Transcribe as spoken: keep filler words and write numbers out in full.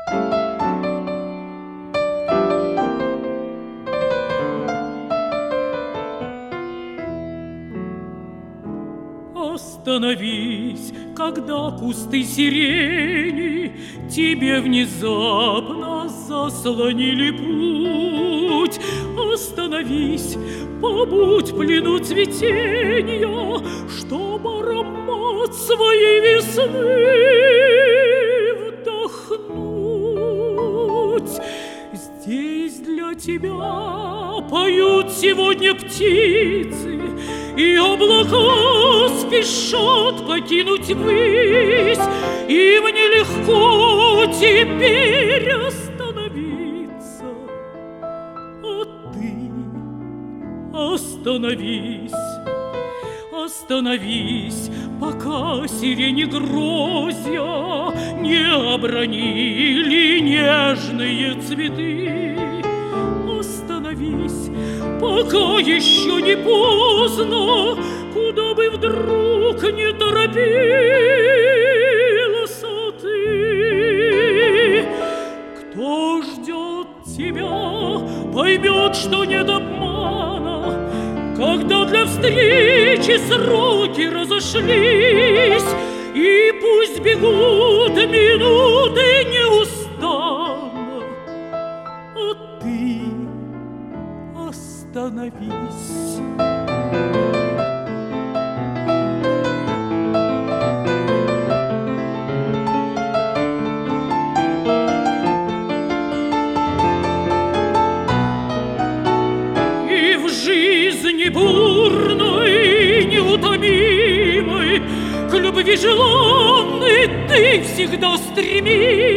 Остановись, когда кусты сирени тебе внезапно заслонили путь. Остановись, побудь плену цветенья, чтоб аромат своей весны вдохнуть. Здесь для тебя поют сегодня птицы, и облака спешат покинуть высь, и мне легко теперь остановиться. А ты остановись, остановись, пока сирени грозья не обронили нежные цветы. Остановись, пока еще не поздно, куда бы вдруг не торопился ты. Кто ждет тебя, поймет, что нет обмана, когда для встречи сроки разошлись, и пусть бегут минуты неустанно, а ты остановись. И в жизни бурной, неутомимой, к любви желанной ты всегда стремись.